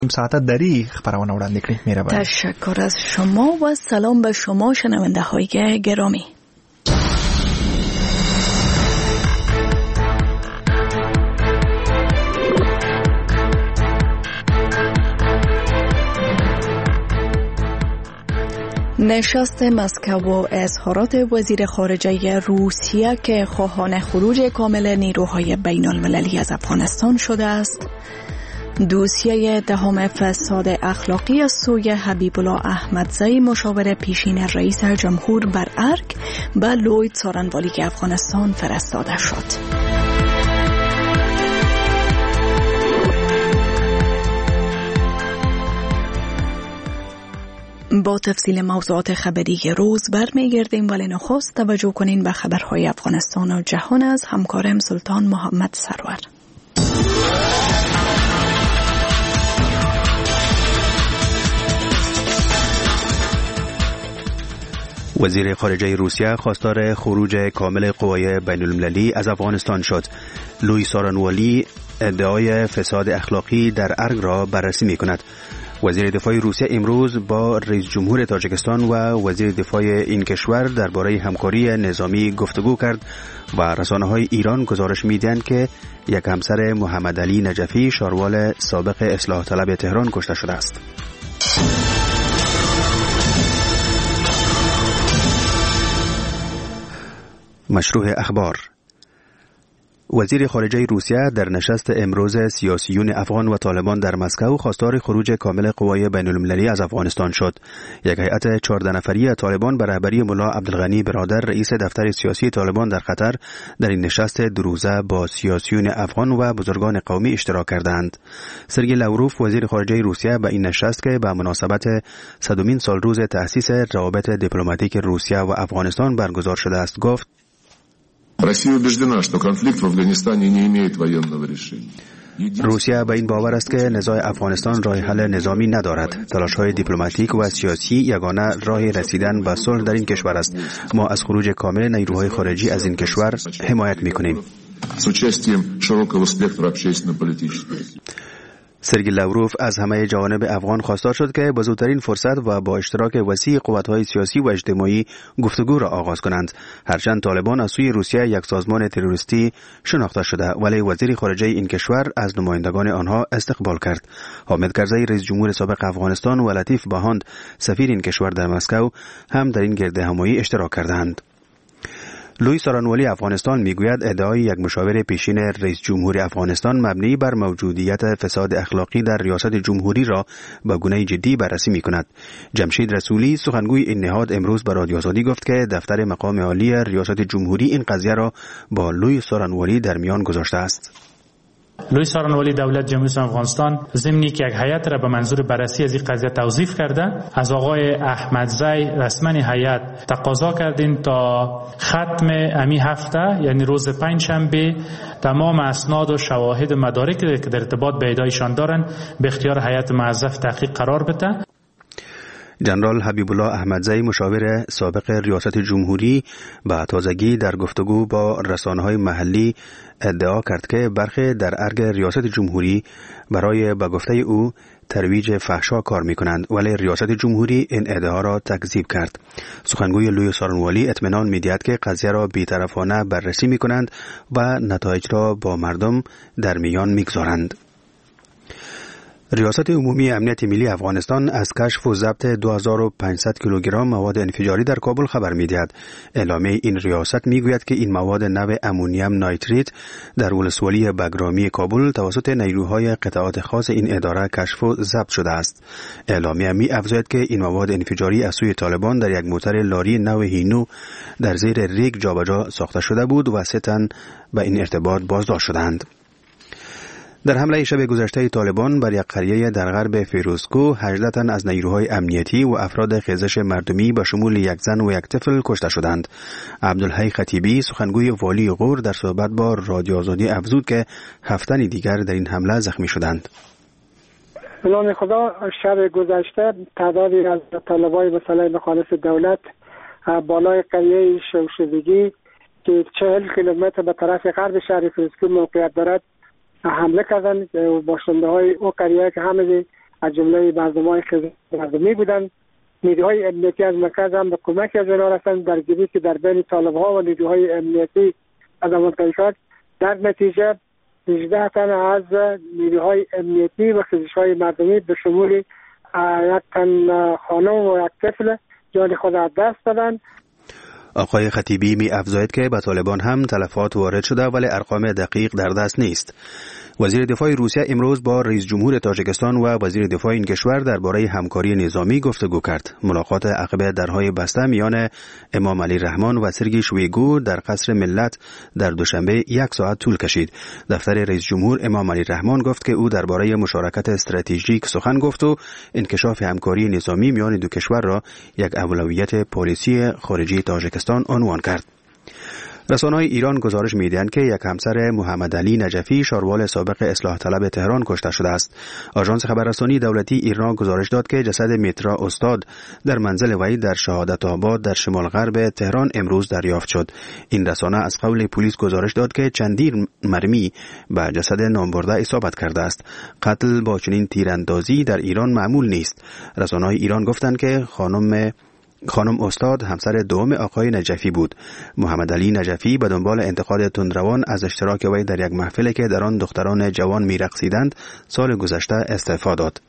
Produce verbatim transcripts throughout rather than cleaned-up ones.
ساعت دری خبرونه وړاندې کړئ. مهرباني. تشکر از شما و سلام به شما شنونده های گرامی. نشست مسکو و اظهارات وزیر خارجه روسیه که خواهان خروج کامل نیروهای بین المللی از افغانستان شده است. دوسیه دهم فساد اخلاقی از سوی حبیب الله احمدزی مشاور پیشین رئیس جمهور بر ارگ به لوید سارنوالی افغانستان فرستاده شد. با تفصیل موضوعات خبری روز برمیگردیم، ولی نخست توجه کنین به خبرهای افغانستان و جهان از همکارم سلطان محمد سرور. وزیر خارجه روسیه خواستار خروج کامل قوای بین المللی از افغانستان شد. لوی سارنوالی ادعای فساد اخلاقی در ارگ را بررسی می کند. وزیر دفاع روسیه امروز با رئیس جمهور تاجیکستان و وزیر دفاع این کشور درباره همکاری نظامی گفتگو کرد و رسانه‌های ایران گزارش می‌دهند که یک همسر محمد علی نجفی شاروال سابق اصلاح طلب تهران کشته شده است. مشروع اخبار. وزیر خارجه روسیه در نشست امروز سیاسیون افغان و طالبان در مسکو خواستار خروج کامل قوای بین المللی از افغانستان شد. یک هیئت چهارده نفری طالبان به رهبری ملا عبدالغنی برادر رئیس دفتر سیاسی طالبان در قطر در این نشست دو روزه با سیاسیون افغان و بزرگان قومی اشتراک کردند. سرگئی لاوروف وزیر خارجه روسیه به این نشست که به مناسبت صدمین سالروز تأسیس روابط دیپلماتیک روسیه و افغانستان برگزار شده است گفت: Россия убеждена, что конфликт в Афганистане не имеет военного решения. روسیه به این باور است که نزاع افغانستان راه حل نظامی ندارد. تلاش‌های دیپلماتیک و سیاسی یگانه راه رسیدن به صلح در این کشور است. ما از خروج کامل نیروهای خارجی از این کشور حمایت می‌کنیم. С участием широкого спектра общественно-политического. سرگئی لاوروف از همه جوانب افغان خواستار شد که با زودترین فرصت و با اشتراک وسیع قوت‌های سیاسی و اجتماعی گفتگو را آغاز کنند. هرچند طالبان از سوی روسیه یک سازمان تروریستی شناخته شده، ولی وزیر خارجه این کشور از نمایندگان آنها استقبال کرد. حامد کرزی رئیس جمهور سابق افغانستان و لطیف باهاند سفیر این کشور در مسکو هم در این گردهمایی اشتراک کردند. لوی سارنوالی افغانستان میگوید ادعای یک مشاور پیشین رئیس جمهور افغانستان مبنی بر موجودیت فساد اخلاقی در ریاست جمهوری را به گونه جدی بررسی میکند. جمشید رسولی سخنگوی این نهاد امروز به رادیو آزادی گفت که دفتر مقام عالی ریاست جمهوری این قضیه را با لوی سارنوالی در میان گذاشته است. لوی سارنوالی دولت جمهوری اسلامی افغانستان ضمن که یک هیئت را به منظور بررسی از این قضیه توظیف کرده، از آقای احمدزی رسما هیئت تقاضا کردیم تا ختم امی هفته یعنی روز پنجشنبه تمام اسناد و شواهد مدارکی که در ارتباط به ادعایشان دارند به اختیار هیئت موظف تحقیق قرار بده. جنرال حبیب الله احمدزی مشاور سابق ریاست جمهوری به تازگی در گفتگو با رسانه‌های محلی ادعا کرد که برخی در ارگ ریاست جمهوری برای به گفته او ترویج فحشا کار می‌کنند، ولی ریاست جمهوری این ادعا را تکذیب کرد. سخنگوی لوی سارنوالی اطمینان می‌دهد که قضیه را بی‌طرفانه بررسی می‌کنند و نتایج را با مردم در میان می‌گذارند. ریاست عمومی امنیت ملی افغانستان از کشف و ضبط دو هزار و پانصد کیلوگرم مواد انفجاری در کابل خبر می‌دهد. اعلامیه این ریاست می‌گوید که این مواد نوع امونیم نایتریت در ولسوالی بگرامی کابل توسط نیروهای قطعات خاص این اداره کشف و ضبط شده است. اعلامیه می‌افزاید که این مواد انفجاری از سوی طالبان در یک موتر لاری نوع هینو در زیر ریگ جابجا ساخته شده بود و سه تن به این ارتباط بازداشت شدند. در حمله شب گذشته طالبان بر یک قریه در غرب فیروزکوه هجده تن از نیروهای امنیتی و افراد خیزش مردمی به شمول یک زن و یک طفل کشته شدند. عبدالحی خطیبی سخنگوی والی غور در صحبت با رادیو آزادی افزود که هفت تن دیگر در این حمله زخمی شدند. به نام خدا، شب گذشته تعدادی از طالبای مسلح مخالف دولت بالای قریه شوشدگی که چهل کیلومتر به طرف غرب شهر فیروزکوه موقعیت دارد حمله کردند. باشنده های او قریه که همه از جمله مردمای مردمی بودند. نیروهای امنیتی از مرکز هم به کمک از آنها رسیدند در گیری که در بین طالب‌ها و نیروهای امنیتی از آمریکایی شد. در نتیجه هجده تن از نیروهای امنیتی و خیزش‌های مردمی به شمول یک تن خانم و یک طفل جان خود از دست دادند. آقای خطیبی می افزاید که به طالبان هم تلفات وارد شده ولی ارقام دقیق در دست نیست. وزیر دفاع روسیه امروز با رئیس جمهور تاجیکستان و وزیر دفاع این کشور درباره همکاری نظامی گفتگو کرد. ملاقات عقب درهای بسته میان امام علی رحمان و سرگئی شویگو در قصر ملت در دوشنبه یک ساعت طول کشید. دفتر رئیس جمهور امام علی رحمان گفت که او درباره مشارکت استراتژیک سخن گفت و انکشاف همکاری نظامی میان دو کشور را یک اولویت پالیسی خارجی تاجیکستان عنوان کرد. رسانه‌های ایران گزارش می‌دهند که یک همسر محمد علی نجفی شاروال سابق اصلاح طلب تهران کشته شده است. آژانس خبررسانی دولتی ایران گزارش داد که جسد میترا استاد در منزل وی در شهادت آباد در شمال غرب تهران امروز دریافت شد. این رسانه از قول پلیس گزارش داد که چندین مرمی به جسد نامبرده اصابت کرده است. قتل با چنین تیراندازی در ایران معمول نیست. رسانه‌های ایران گفتند که خانم خانم استاد همسر دوم آقای نجفی بود. محمد علی نجفی به دنبال انتقاد تندروان از اشتراک وی در یک محفلی که در آن دختران جوان می‌رقصیدند سال گذشته استعفا داد.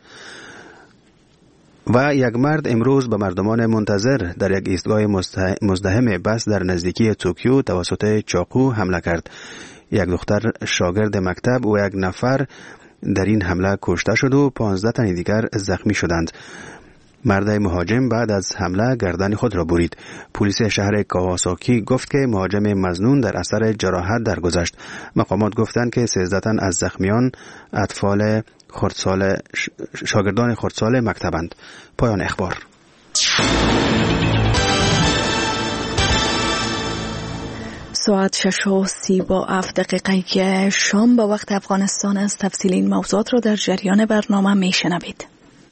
و یک مرد امروز به مردمان منتظر در یک ایستگاه مزدحم بس در نزدیکی توکیو توسط چاقو حمله کرد. یک دختر شاگرد مکتب و یک نفر در این حمله کشته شد و پانزده تن دیگر زخمی شدند. مرد مهاجم بعد از حمله گردن خود را برید. پلیس شهر کاواساکی گفت که مهاجم مظنون در اثر جراحت درگذشت. مقامات گفتند که سیزده تن از زخمیان اطفال خردسال شاگردان خردسال مکتبند. پایان اخبار. ساعت شش و سی با هفت دقیقه شام با وقت افغانستان است. تفصیل این موضوعات را در جریان برنامه میشنوید.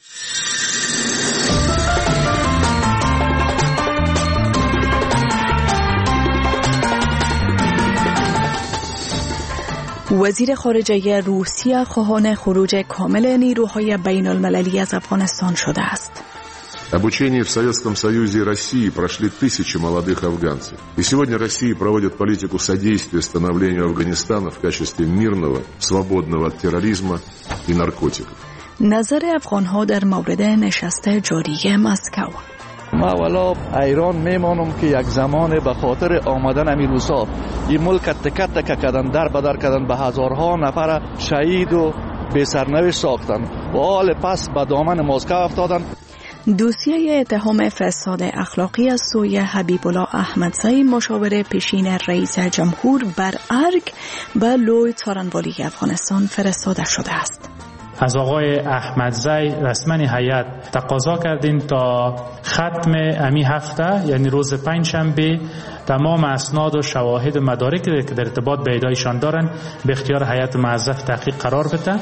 وزیر خارجه روسیه خواهان خروج کامل نیروهای بین المللی از افغانستان شده است. Обучение в Советском Союзе и России прошли тысячи молодых афганцев. И сегодня Россия проводит политику содействия становлению Афганистана в качестве мирного, свободного от терроризма и наркотиков. نظر افغانها در مورد نشست جاری مسکو. ما والا ایران میمانم که یک زمان به خاطر آمدن امیروسا این ملک تکه تکه کردن، در بدر کردن، به هزارها نفر شهید و به سرنوشت ساختن و حال پس به دامن مسکو افتادن. دوسیه اتهام فساد اخلاقی از سوی حبیب الله احمدزی مشاور پیشین رئیس جمهور بر ارگ به لوی څارنوالی افغانستان فرستاده شده است. از آقای احمدزی رسما هیئت تقاضا کردیم تا ختم امی هفته یعنی روز پنجشنبه تمام اسناد و شواهد و مدارکی که در ارتباط به ادعایشان دارن به اختیار هیئت موظف تحقیق قرار بده.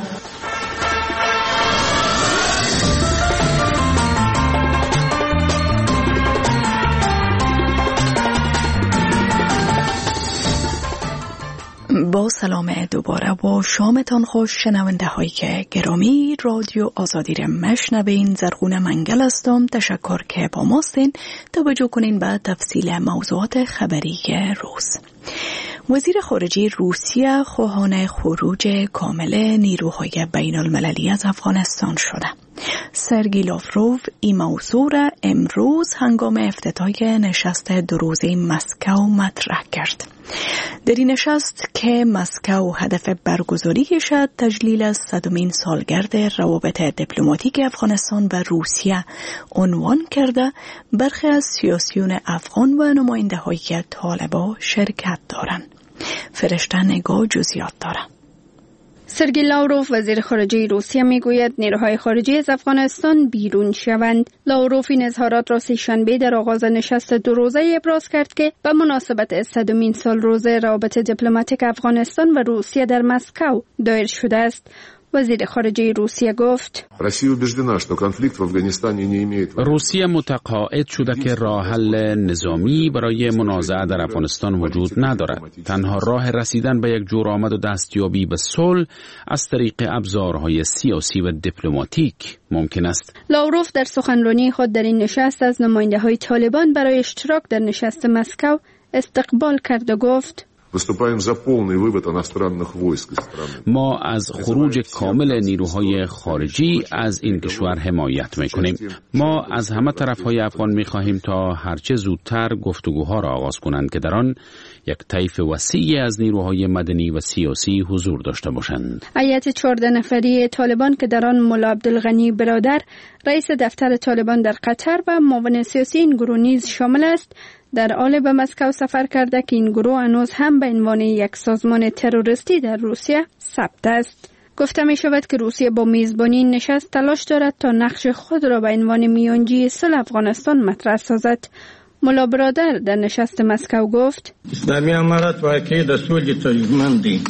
با سلام دوباره و شامتان خوش شنونده های گرامی. رادیو آزادی را مشنوین. زرغون منگل هستم. تشکر که با ماستین. توجه کنین به تفصیل موضوعات خبری روز. وزیر خارجه روسیه خواهان خروج کامل نیروهای بین المللی از افغانستان شده. سرگئی لاوروف این موضوع را امروز هنگام افتتاح نشست دو روزه مسکو مطرح کرد. در این نشست که مسکو هدف برگزاریش تجلیل از صدمین سالگرد روابط دیپلماتیک افغانستان و روسیه عنوان کرده، برخی از سیاسیون افغان و نماینده های طالبان شرکت دارند. فرشته نگاه جزئیات داره. سرگئی لاوروف وزیر خارجه روسیه میگوید نیروهای خارجی از افغانستان بیرون شوند. لاوروف این اظهارات را سه‌شنبه در آغاز نشست دو روزه ابراز کرد که به مناسبت صدمین سال روز روابط دیپلماتیک افغانستان و روسیه در مسکو دایر شده است. وزیر خارجه روسیه گفت روسیه متقاعد شده که راه حل نظامی برای منازعه در افغانستان وجود ندارد. تنها راه رسیدن به یک جور آمد و دستیابی به صلح از طریق ابزارهای سیاسی و دیپلماتیک ممکن است. لاوروف در سخنرانی خود در این نشست از نماینده‌های طالبان برای اشتراک در نشست مسکو استقبال کرد و گفت: ما از خروج کامل نیروهای خارجی از این کشور حمایت میکنیم. ما از همه طرفهای افغان میخواهیم تا هرچه زودتر گفتگوها را آغاز کنند که در آن یک طیف وسیع از نیروهای مدنی و سیاسی حضور داشته باشند. هیئت چهارده نفری طالبان که در آن ملا عبدالغنی برادر رئیس دفتر طالبان در قطر و معاون سیاسی این گروه نیز شامل است، در حال به مسکو سفر کرده که این گروه هنوز هم به عنوان یک سازمان تروریستی در روسیه ثبت است. گفته می شود که روسیه با میزبانی این نشست تلاش دارد تا نقش خود را به عنوان میانجی صلح افغانستان مطرح سازد. ملا برادر در نشست مسکو گفت: اسلامی امارت واقعی د سولې ترجمان دی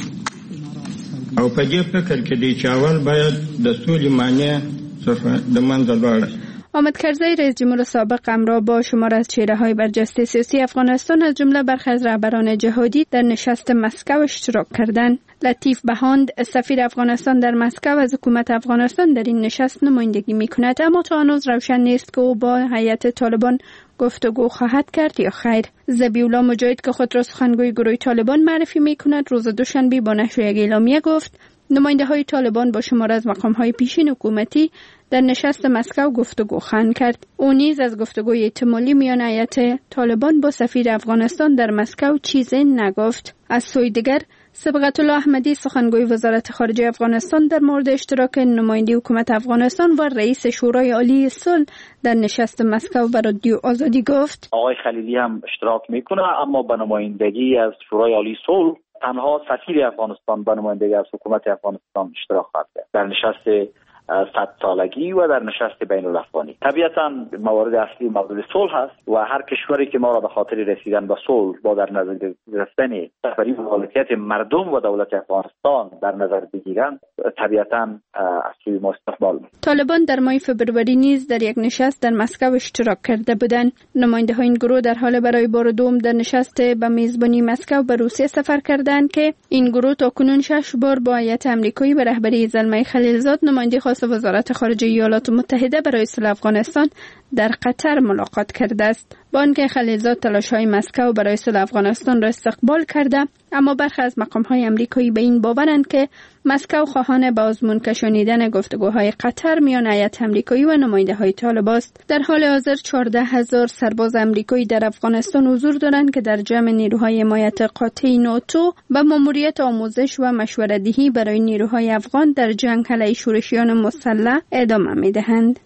او په دې فکر کې دی چې اول باید د سولې معنی څخه د منځه لاړ. حامد کرزی رئیس جمهور سابق همراه با شمار از چهره‌های برجسته سیاسی افغانستان از جمله برخی از رهبران جهادی در نشست مسکو اشتراک کردند. لطیف بهاند سفیر افغانستان در مسکو از حکومت افغانستان در این نشست نمایندگی می‌کند، اما تا هنوز روشن نیست که او با هیئت طالبان گفتگو خواهد کرد یا خیر. ذبیح‌الله مجاهد که خود را سخنگوی گروه طالبان معرفی می‌کند، روز دوشنبه با نشر یک اعلامیه گفت نماینده‌های طالبان با شمار از مقام‌های پیشین حکومتی در نشست مسکو گفتگو خواهند کرد. او نیز از گفتگوی احتمالی میان هیئت طالبان با سفیر افغانستان در مسکو چیزی نگفت. از سوی دیگر صبغت الله احمدی سخنگوی وزارت خارجه افغانستان در مورد اشتراک نماینده حکومت افغانستان و رئیس شورای عالی صلح در نشست مسکو به رادیو آزادی گفت: آقای خلیلی هم اشتراک میکنه، اما به نمایندگی از شورای عالی صلح تنها سفیر افغانستان به نمایندگی از حکومت افغانستان اشتراک خواهد کرد در نشست صد سالگی و در نشست بین الافغانی. طبیعتاً موارد اصلی موضوع صلح است و هر کشوری که ما را به خاطر رسیدن به صلح با در نظر گرفتن رهبری و مالکیت مردم و دولت افغانستان در نظر بگیرند، طبیعتاً از سوی ما استقبال می‌کنیم. طالبان در ماه فوریه نیز در یک نشست در مسکو اشتراک کرده بودند. نماینده‌های این گروه در حال برای بار دوم در نشست به میزبانی مسکو به روسیه سفر کردند که این گروه تاکنون شش بار با هیئت آمریکایی به رهبری زلمه خلیلزاد نماینده خاص وزارت خارجه ایالات متحده برای صلح افغانستان در قطر ملاقات کرده است. با آنکه خلیلزاد تلاش‌های مسکو برای صلح افغانستان را استقبال کرده، اما برخی از مقام‌های آمریکایی به این باورند که مسکو خواهان به آزمون کشانیدن گفتگوهای قطر میان هیئت آمریکایی و نماینده‌های طالب است. در حال حاضر چهارده هزار سرباز آمریکایی در افغانستان حضور دارند که در جمع نیروهای حمایت قاطع ناتو و ماموریت آموزش و مشوره‌دهی برای نیروهای افغان در جنگ علیه شورشیان مسلح ادامه می‌دهند.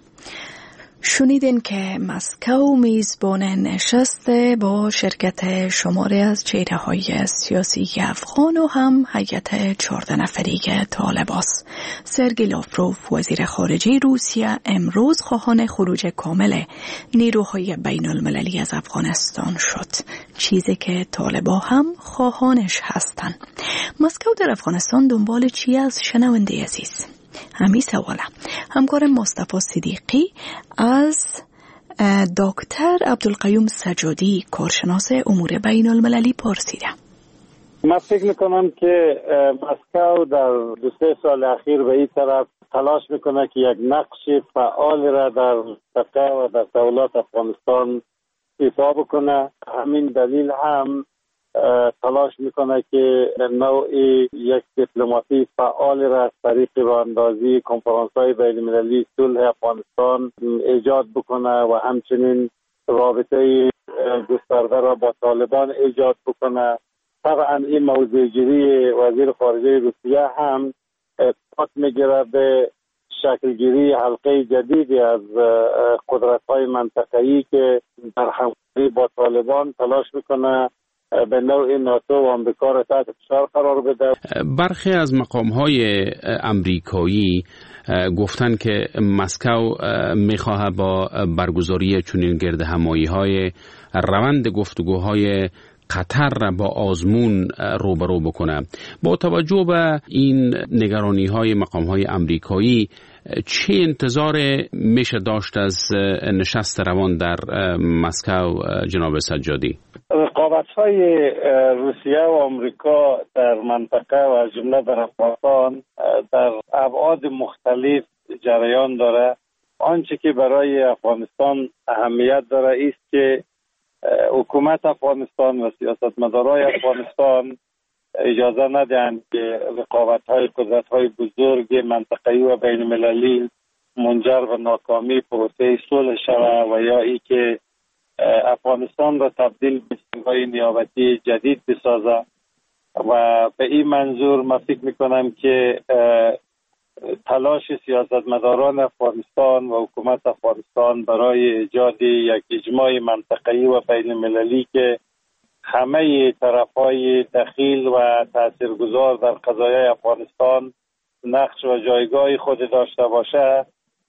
شنیدین که مسکو میزبان نشست با شرکت شماری از چهره‌های سیاسی افغان و هم هیئت چهارده نفری طالب است. سرگئی لاوروف وزیر خارجه روسیه امروز خواهان خروج کامل نیروهای بین المللی از افغانستان شد، چیزی که طالبا هم خواهانش هستند. مسکو در افغانستان دنبال چی از شنونده عزیز؟ همین سواله همکار مصطفی صدیقی از دکتر عبدالقیوم سجادی کارشناس امور بین المللی پرسیده. من فکر میکنم که مسکو در دو سه سال اخیر به این طرف تلاش میکنه که یک نقش فعال را در منطقه و در دولت افغانستان ایفا بکنه. همین دلیل هم تلاش میکنه که نوعی یک دیپلماسی فعال را از طریق راهاندازی کنفرانس‌های بین‌المللی صلح افغانستان ایجاد بکنه و همچنین رابطه گسترده را با طالبان ایجاد بکنه. طبعا این موضوع گیری وزیر خارجه روسیه هم پات میگیره به شکلگیری حلقه جدیدی از قدرت‌های منطقه‌ای که در همکاری با طالبان تلاش میکنه به نوع ناتو و آمریکا را تحت فشار قرار بده. برخی از مقام‌های امریکایی گفتن که مسکو میخواه با برگزاری چنین گردهمایی‌های روند گفتگوهای قطر را با آزمون روبرو بکنه. با توجه به این نگرانی های مقام های امریکایی چه انتظار میشه داشت از نشست روان در مسکو جناب سجادی؟ رقابت های روسیه و آمریکا در منطقه و از جمله در افغانستان در ابعاد مختلف جریان داره. آنچه که برای افغانستان اهمیت داره است که حکومت افغانستان و سیاستمدارای افغانستان اجازه ندهند که رقابت‌های قدرت‌های بزرگ منطقه‌ای و بین‌المللی منجر به ناکامی پروسه صلح شود و یا ای که افغانستان را تبدیل به سنگای نیابتی جدید بسازه. و به این منظور من فکر می‌کنم که تلاش سیاستمداران افغانستان و حکومت افغانستان برای ایجاد یک اجماع منطقه‌ای و بین‌المللی که همه طرف‌های دخیل و تاثیرگذار در قضایای افغانستان نقش و جایگاه خود داشته باشه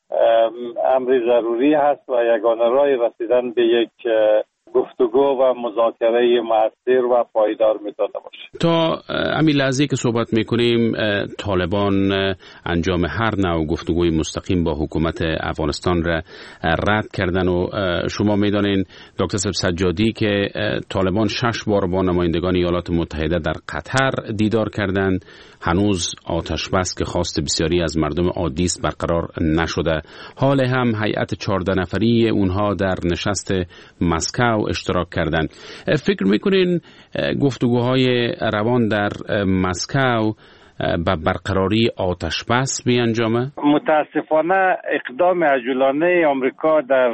امر ضروری هست و یگانه راه رسیدن به یک گفتگو و مذاکره مؤثر و پایدار میتونه باشه. تا همین لحظه که صحبت میکنیم طالبان انجام هر نوع گفتگوی مستقیم با حکومت افغانستان را رد کردن و شما میدانین دکتر سجادی که طالبان شش بار با نمایندگان ایالات متحده در قطر دیدار کردند. هنوز آتش بس که خواست بسیاری از مردم عادی است برقرار نشده. حال هم هیئت چهارده نفری اونها در نشست مسکو اشتراک کردند. فکر میکنین گفتگوهای روان در مسکو به برقراری آتش بس بیانجامه؟ متاسفانه اقدام عجولانه آمریکا در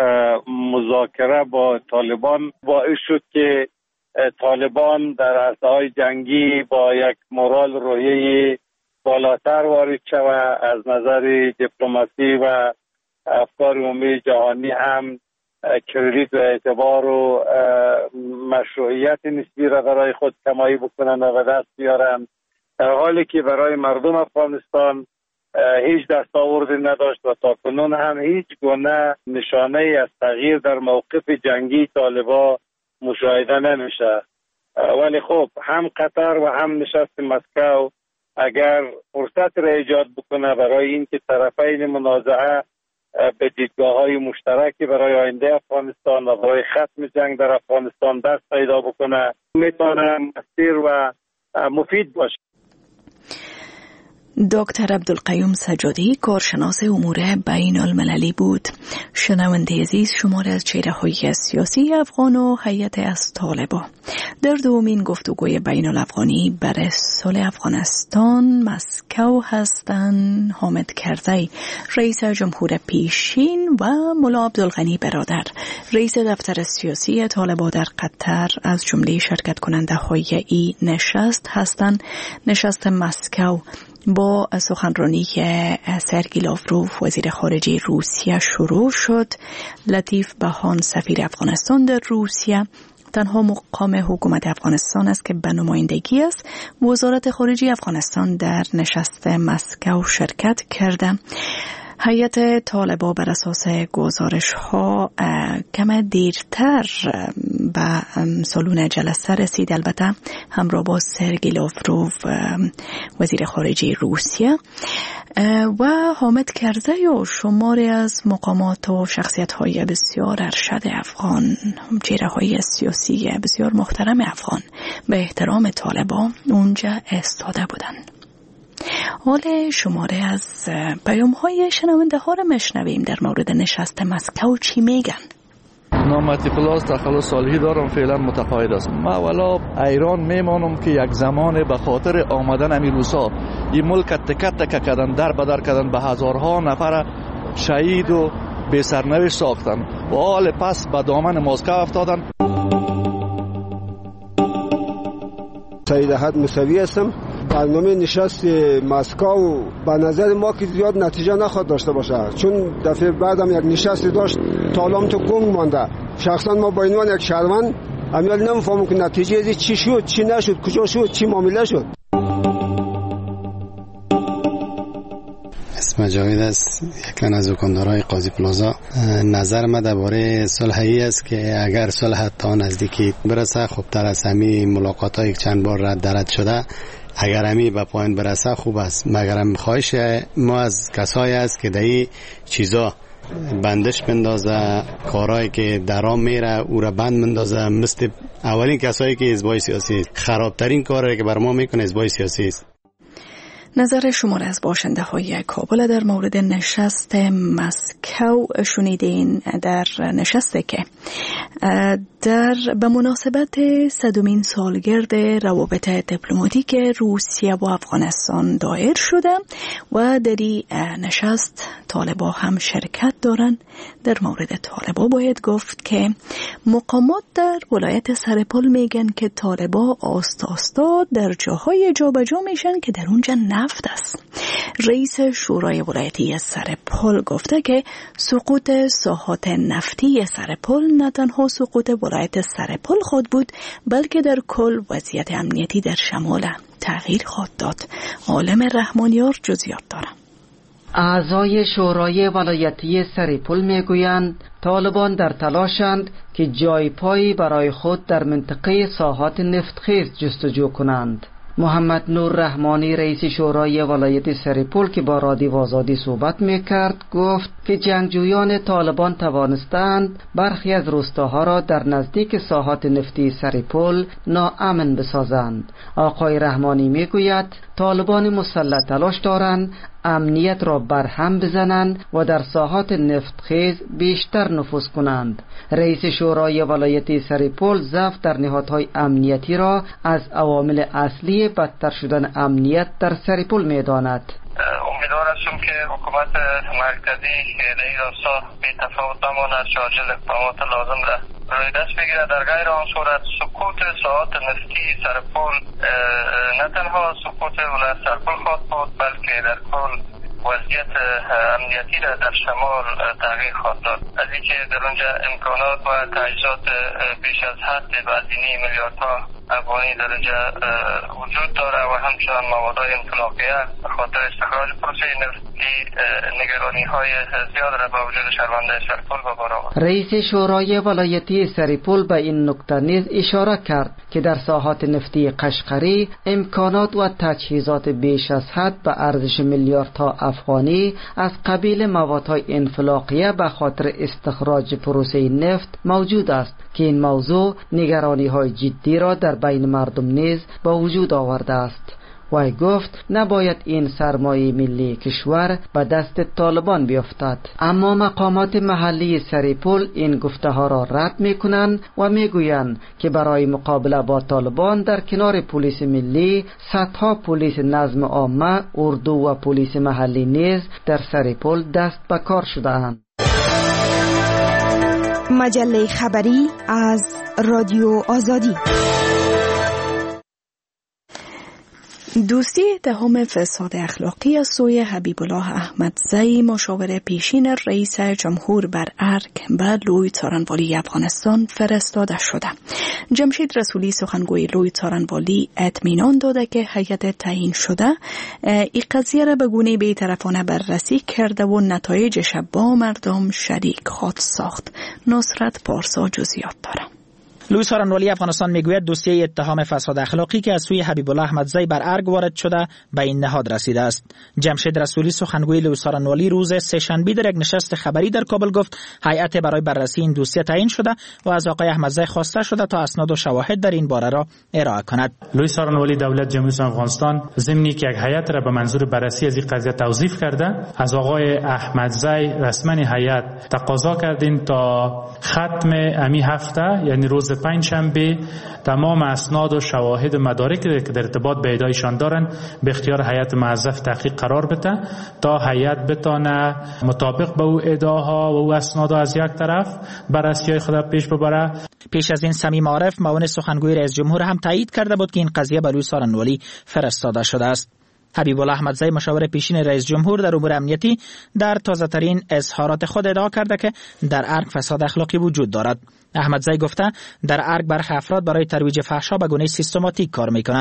مذاکره با طالبان باعث شد که طالبان در عرصه‌های جنگی با یک مورال روحی بالاتر وارد شود. از نظر دیپلماسی و افکار عمومی جهانی هم کردیت و اعتبار و مشروعیت نسبی را برای خود کمایی بکنند و دست بیارند، در حالی که برای مردم افغانستان هیچ دستاوردی نداشت و تا کنون هم هیچ گونه نشانه از تغییر در موقف جنگی طالبان مشاهده نمیشه. ولی خب هم قطر و هم نشست مسکو اگر فرصت را ایجاد بکنه برای اینکه طرفین منازعه به دیدگاه‌های مشترکی برای آینده افغانستان و برای ختم جنگ در افغانستان دست پیدا بکنه، میتونه مؤثر و مفید باشه. دکتر عبدالقیوم سجادی کارشناس امور بین المللی بود. شنونده عزیز، شماره از چهره‌های سیاسی افغان و هیئت از طالبان در دومین گفتگوی بین الافغانی برای صلح افغانستان مسکو هستند حامد کرزی رئیس جمهور پیشین و ملا عبدالغنی برادر رئیس دفتر سیاسی طالبان در قطر از جمله شرکت کننده های این نشست هستند. نشست مسکو با سخنرانی سرگی لاوروف وزیر خارجه روسیه شروع شد. لطیف بهان سفیر افغانستان در روسیه تنها مقام حکومت افغانستان است که به نمایندگی است. وزارت خارجه افغانستان در نشست مسکو شرکت کرده. هیئت طالبان بر اساس گزارش ها کم دیرتر به سالون جلسه رسید، البته همراه با سرگی لاوروف وزیر خارجه روسیه و حامد کرزی و شماری از مقامات و شخصیت های بسیار ارشد افغان، چهره های سیاسی بسیار محترم افغان به احترام طالبان اونجا ایستاده بودند. حال شماره از پیام های شنونده ها را مشنویم در مورد نشست مسکو چی میگن. نامتی پلاس تخلص صالحی دارم، فعلا متقاعد است. ما اولا ایران میمانم که یک زمان به خاطر آمدن امیروسا این ملک تکه تکه کردن، در بدر کردن، به هزارها نفر شهید و به سرنوشت ساختن و حال پس به دامن مسکو افتادن. سید احد موسوی هستم. برنامه نشست مسکو به نظر ما که زیاد نتیجه نخواهد داشته باشه، چون دفعه بعدم یک نشست داشت تا الان تو گنگ مانده. شخصا ما با عنوان یک شهروند امیال نمیفهمم که نتیجه از چی شد، چی نشد، کجا شد، چی معامله شد. اسم احمد جاوید است، یکی از دکاندارای قاضی پلازا. نظر ما درباره صلح است که اگر صلح تا نزدیکی برسه خوبتر است. همین ملاقات‌های چند بار رد درد شده اگر همی به پایان برسه خوب است، مگر هم خواهش ما از کسایی است که دایی چیزا بندش بندازه، کارهایی که درام میره او را بند بندازه، مثل اولین کسایی که حزبای سیاسی است. خرابترین کاری که بر ما میکنه حزبای سیاسی است. نظر شما را از باشنده های کابل در مورد نشست مسکو شنیدین. در نشستی که در به مناسبت صدمین سالگرد روابط دیپلماتیک روسیه و افغانستان دایر شده و در این نشست طالبا هم شرکت دارند. در مورد طالبا باید گفت که مقامات در ولایت سرپل میگن که طالبا آست آستا در جاهای جابجا میشن که در اونجا نفت است. رئیس شورای ولایتی سرپل گفته که سقوط ساحات نفتی سرپل نه تنها سقوط ولایت سرپل خود بود، بلکه در کل وضعیت امنیتی در شمال تغییر خواهد داد. عالم رحمانیار جزئیات دارد. اعضای شورای ولایتی سرپل میگویند طالبان در تلاشند که جای پایی برای خود در منطقه ساحات نفتخیز جستجو کنند. محمد نور رحمانی رئیس شورای ولایت سرپل که با رادیو آزادی صحبت میکرد گفت که جنگجویان طالبان توانستند برخی از روستاها را در نزدیک ساحات نفتی سرپل ناامن بسازند. آقای رحمانی میگوید طالبان مسلح تلاش دارند امنیت را برهم بزنند و در ساحات نفتخیز بیشتر نفوذ کنند. رئیس شورای ولایتی سرپل ضعف در نهادهای امنیتی را از عوامل اصلی بدتر شدن امنیت در سرپل می‌داند. امیدوار هستم که حکومت مرکزی در این راستا بی تفاوت نماند، شاجل اقدامات لازم را روی دست بگیرد. در غیر آن صورت سقوط ساحات نفتی سرپل نه تنها سقوط ولایت سرپل خواهد بود، بلکه در کل وضعیت امنیتی را در شمال تغییر خواهد داد. از اینکه در اونجا امکانات و تجهیزات بیش از حد بعدینی میلیاردها افغانی در اینجا وجود داره و همچنان موادهای انطلاقیه به خاطر استخراج پروسه نفتی نگرانی های زیاد را با وجود شهرونده سرپل به بار آورد. رئیس شورای ولایتی سرپل به این نکته نیز اشاره کرد که در ساحات نفتی قشقری امکانات و تجهیزات بیش از حد به ارزش میلیاردها افغانی از قبیل موادهای انفلاقیه به خاطر استخراج پروسه نفت موجود است که این موضوع نگرانی های جدی را در بین مردم نیز با وجود آورده است. وی گفت نباید این سرمایه ملی کشور به دست طالبان بیفتد. اما مقامات محلی سرپل این گفته ها را رد می کنند و می گویند که برای مقابله با طالبان در کنار پلیس ملی صدها پلیس نظم عامه، اردو و پلیس محلی نیز در سرپل دست به کار شده اند. مجله خبری از رادیو آزادی. دوسیه اتهام فساد اخلاقی از سوی حبیب الله احمدزی مشاور پیشین رئیس جمهور بر ارگ به لوی څارنوالي افغانستان فرستاده شده. جمشید رسولی سخنگوی لوی څارنوالي اطمینان داده که هیئت تعیین شده این قضیه را به گونه بی‌طرفانه بررسی کرده و نتایجش با مردم شریک خواهد ساخت. نصرت پارسا جزئیات داره. لوی څارنوالي افغانستان میگوید دوسیه اتهام فساد اخلاقی که از سوی حبیب الله احمدزی بر ارگ وارد شده به این نهاد رسیده است. جمشید رسولی سخنگوی لوی څارنوالي روز سه‌شنبه در یک نشست خبری در کابل گفت هیئت برای بررسی این دوسیه تعیین شده و از آقای احمدزی خواسته شده تا اسناد و شواهد در این باره را ارائه کند. لوی څارنوالي دولت جمهوری افغانستان ضمن که یک هیئت را به منظور بررسی از این قضیه توظیف کرده، از آقای احمدزی رسما هیئت تقاضا کردیم تا ختم امی هفته یعنی روز پنجشنبه تمام اسناد و شواهد مدارکی که در ارتباط به ادعایشان دارند به اختیار هیئت موظف تحقیق قرار بده تا هیئت بتانه مطابق به او ادعاها و او اسناد از یک طرف بررسی خود پیش ببره. پیش از این صمیم عارف معاون سخنگوی رئیس جمهور هم تایید کرده بود که این قضیه به لوی څارنوالي فرستاده شده است. حبیب الله احمدزی مشاور پیشین رئیس جمهور در امور امنیتی در تازه ترین اظهارات خود ادعا کرده که در ارگ فساد اخلاقی وجود دارد. احمدزی گفته در ارگ برخی افراد برای ترویج فحشا به گونه سیستماتیک کار میکنند.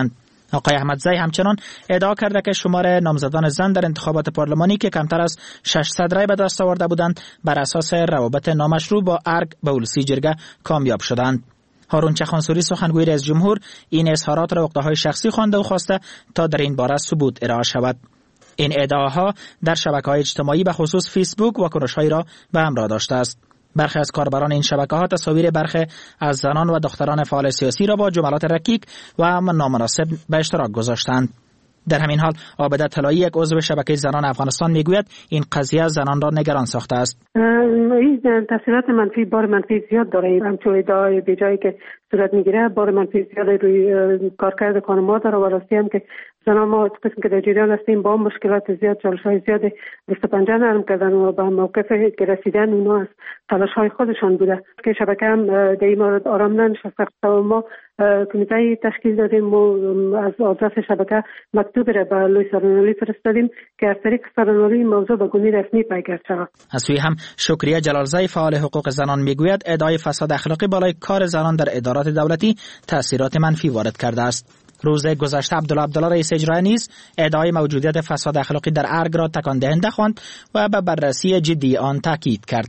آقای احمدزی همچنان ادعا کرده که شمار نامزدان زن در انتخابات پارلمانی که کمتر از ششصد رای به دست آورده بودند بر اساس روابط نامشروع با ارگ به ولسی جرگه کامیاب شدند. هارون چخانسوری سخنگوی رئیس جمهور این اظهارات را عقده‌های شخصی خوانده و خواسته تا در این باره ثبوت ارائه شود. این ادعاها در شبکه‌های اجتماعی به خصوص فیسبوک واکنش‌هایی را به همراه داشته است. برخی از کاربران این شبکه‌ها تصاویر برخی از زنان و دختران فعال سیاسی را با جملات رکیک و نامناسب به اشتراک گذاشتند. در همین حال عابده طلایی یک عضو شبکه زنان افغانستان میگوید این قضیه زنان را نگران ساخته است. این تاثیرات منفی، بار منفی زیاد داره. همچون ادعای بیجایی که صورت میگیره بار منفی زیاد روی کارکرد خانم‌ها داره و راستی هم که زنان ما قسم که در جریان هستیم با مشکلات زیاد، چالش‌های زیاد دست و پنجه نرم کردن و به موقف که رسیدن اونا از تلاش‌های خودشان بوده که شبکه هم در این مورد آرام ننشسته و ما کمیته تشکیل دادیم و از آدرس شبکه مکتوب را به لوی سرانولی فرستادیم که از طریق سرانولی موضوع به گونه رسمی پیگرد شود. از سوی هم شکریه جلالزی فعال حقوق زنان میگوید ادعای فساد اخلاقی بالای کار زنان در ادارات دولتی تاثیرات منفی وارد کرده است. روز گذشته عبدالله عبدالله رئیس اجرایی نیز ادعای موجودیت فساد اخلاقی در ارگ را تکان دهنده خواند و به بررسی جدی آن تاکید کرد.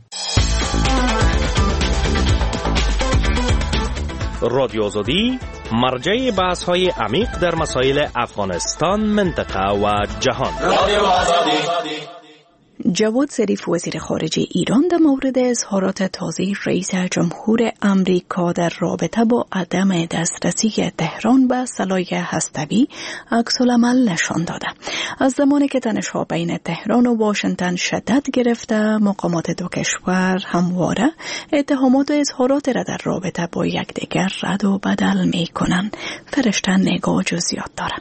رادیو آزادی مرجع بحث های عمیق در مسائل افغانستان، منطقه و جهان. رادیو آزادی. جواد ظریف وزیر خارجه ایران در مورد اظهارات تازه رئیس جمهور امریکا در رابطه با عدم دسترسی تهران به سلاح هسته‌ای عکس‌العمل نشان داده. از زمانی که تنش‌ها بین تهران و واشنگتن شدت گرفته، مقامات دو کشور همواره اتهامات و اظهارات را در رابطه با یکدیگر رد و بدل می‌کنند. فرشته نگاه جزئیات داره.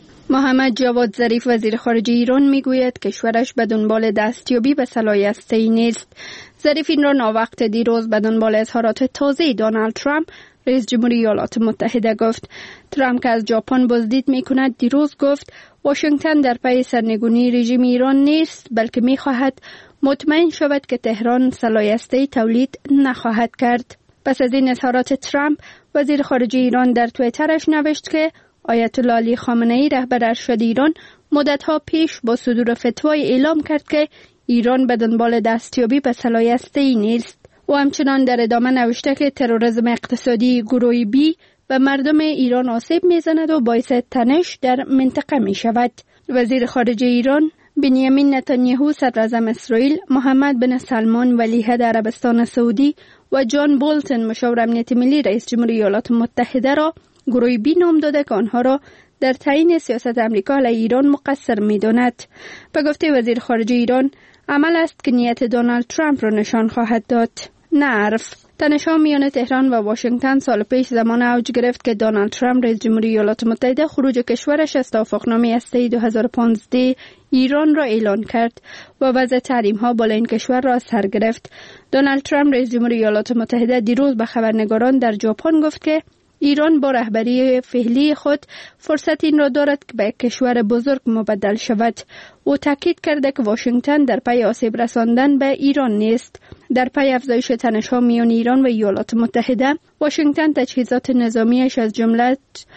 محمد جواد ظریف وزیر خارجه ایران میگوید کشورش به دنبال دستیابی به سلاح هسته‌ای نیست. ظریف این را ناوقت دیروز به دنبال اظهارات تازه دونالد ترامپ رئیس جمهوری ایالات متحده گفت. ترامپ که از ژاپن بازدید میکند دیروز گفت واشنگتن در پی سرنگونی رژیم ایران نیست، بلکه میخواهد مطمئن شود که تهران سلاح هسته‌ای تولید نخواهد کرد. پس از این اظهارات ترامپ، وزیر خارجه ایران در توییترش نوشت که آیت الله علی خامنه‌ای رهبر ارشد ایران مدت‌ها پیش با صدور فتوای اعلام کرد که ایران به دنبال دستیابی به سلاح هسته‌ای نیست. و همچنان در ادامه نوشته که تروریسم اقتصادی گروه بی به مردم ایران آسیب می‌زند و باعث تنش در منطقه می‌شود. وزیر خارجه ایران بنیامین نتانیاهو صدراعظم اسرائیل، محمد بن سلمان ولیعهد عربستان سعودی و جان بولتن مشاور امنیت ملی رئیس جمهوری ایالات متحده را گروه بی نام داده که آنها را در تعیین سیاست امریکا علیه ایران مقصر می‌داند. به گفته وزیر خارجه ایران، عمل است که نیت دونالد ترامپ را نشان خواهد داد، نه حرف. تنش‌ها میان تهران و واشنگتن سال پیش زمان اوج گرفت که دونالد ترامپ رئیس جمهوری ایالات متحده خروج کشورش از توافقنامه هسته‌ای دو هزار و پانزده ایران را اعلان کرد و وضع تحریم‌ها بالای این کشور را از سر گرفت. دونالد ترامپ رئیس جمهوری ایالات متحده دیروز به خبرنگاران در ژاپن گفت که ایران با رهبری فعلی خود فرصت این را دارد که به کشور بزرگ مبدل شود. او تاکید کرده که واشنگتن در پی آسیب رساندن به ایران نیست. در پی افزایش تنش‌ها میان ایران و ایالات متحده، واشنگتن تجهیزات نظامیش از جمله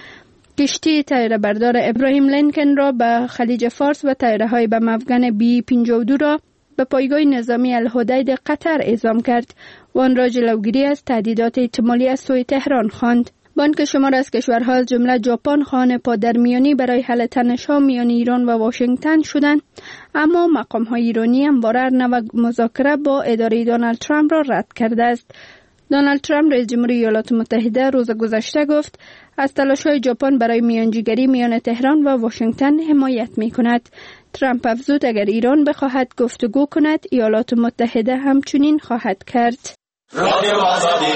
کشتی طیاره بردار ابراهیم لینکن را به خلیج فارس و طیاره‌های به مفگن بی پنجاه و دو را به پایگاه نظامی الحدید قطر اعزام کرد و آن را جلوگیری از تهدیدات احتمالی از سوی تهران خواند. بانک شمار از کشورها از جمله ژاپن خواهان پادرمیانی برای حل تنش‌ها میان ایران و واشنگتن شدند، اما مقام‌های ایرانی همواره نوع مذاکره با اداره دونالد ترامپ را رد کرده است. دونالد ترامپ رئیس جمهوری ایالات متحده روز گذشته گفت از تلاش‌های ژاپن برای میانجیگری میان تهران و واشنگتن حمایت می‌کند. ترامپ افزود اگر ایران بخواهد گفتگو کند، ایالات متحده همچنین خواهد کرد. رادیو آزادی.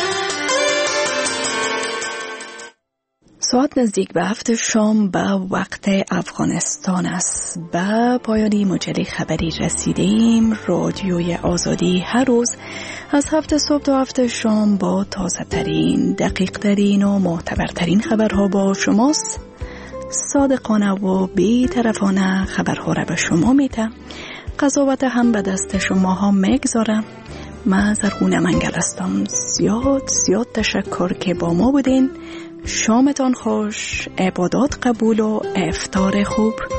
ساعت نزدیک به هفت شام به وقت افغانستان است. به پایانی مجله خبری رسیدیم. رادیوی آزادی هر روز از هفت صبح تا هفت شام با تازه ترین، دقیق ترین و معتبرترین خبرها با شماست. صادقانه و بی‌طرفانه خبرها را به شما میده. قضاوت هم به دست شما ها میگذارم. من زرغونه منگل هستم. زیاد زیاد تشکر که با ما بودین. شامتان خوش، عبادات قبول و افطار خوب.